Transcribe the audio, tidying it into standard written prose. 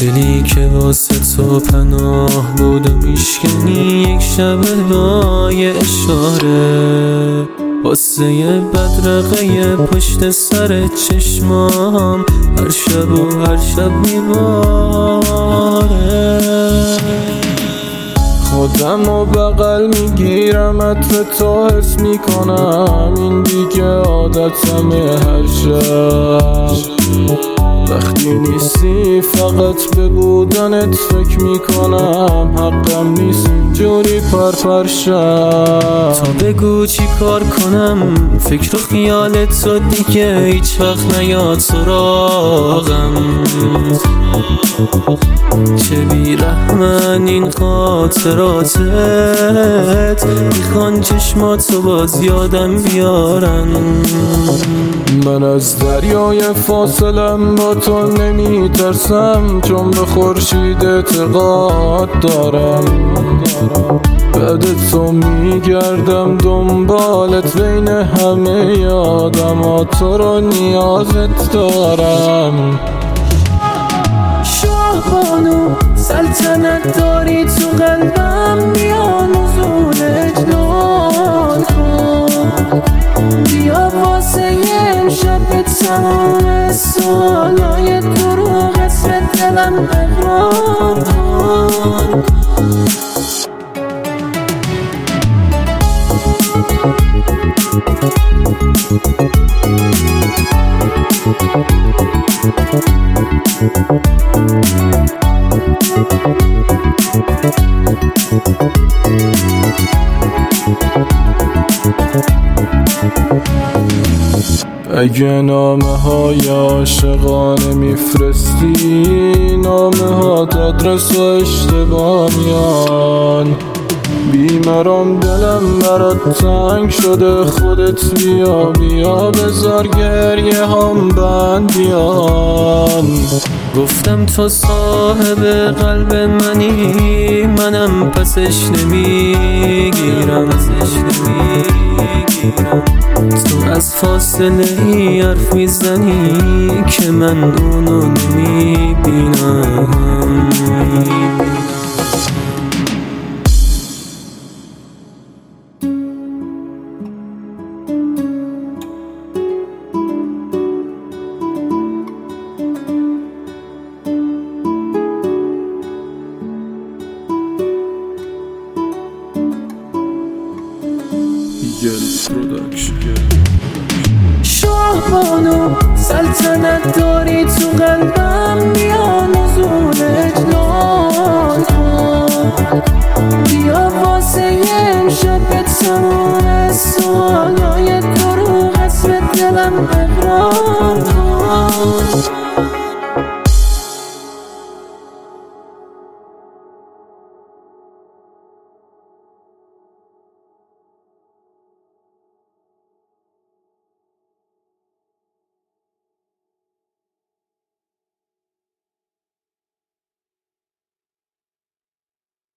دلی که واسه تو پناه بود و میشکنی یک شب با یه اشاره، واسه یه بدرقه پشت سر چشمام هر شب و هر شب میباره. خودم و بغل میگیرم عطر تو حس میکنم، این دیگه عادتمه هر شب. وقتی نیستی فقط به بودنت فکر میکنم، حقم نیست اینجوری پر شب. تا بگو چی کار کنم، فکر و خیال تو دیگه هیچ وقت نیاد سراغم. چه بیرحمن این خاطراتت، میخوان چشماتو باز یادم بیارن. من از دریای فاصلم با تو نمیترسم، چون به خورشید اعتقاد دارم. بعد تو میگردم دنبالت بین همه آدما، تو رو نیازت دارم. شاهبانو سلطنت داری تو قلبم، بیا نزول اجلال کن، بیا واسه امشب به تمام سالای دروغت به دلم اقرار کن. اگه نامه های عاشقانه میفرستی، نامه ها آدرس و اشتباه میان. بیمارم دلم برات تنگ شده، خودت بیا بیا بذار گریه هم بند بیان. گفتم تو صاحب قلب منی، منم پسش نمیگیرم. تو از فاصله ای حرف میزنی که من اونو نمیبینم. شاهبانو سلطنت داری تو قلبم، بیا نزول اجلال کن، بیا واسه امشب به تمام سالای دروغت به دلم